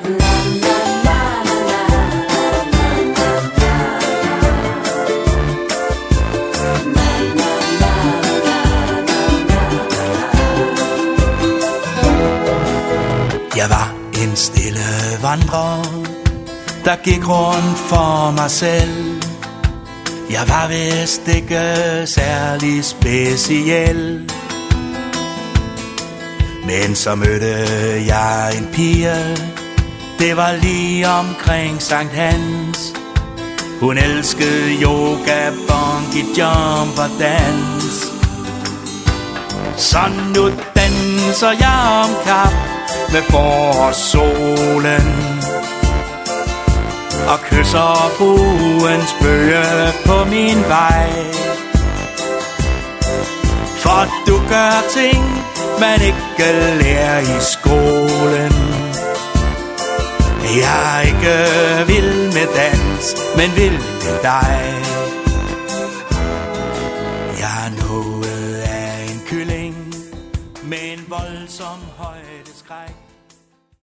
Jeg var en stille vandrer, der gik rundt for mig selv. Jeg var vist ikke særlig speciel. Men så mødte jeg en pige, det var lige omkring Sankt Hans. Hun elskede yoga, bungee jump og dans. Så nu danser jeg om kap med forårssolen og kysser fruens bøge på min vej. For du gør ting, man ikke lærer i skolen. Jeg er ikke vild med dans, men vild med dig. Jeg er noget af en kylling med en voldsom højdeskræk.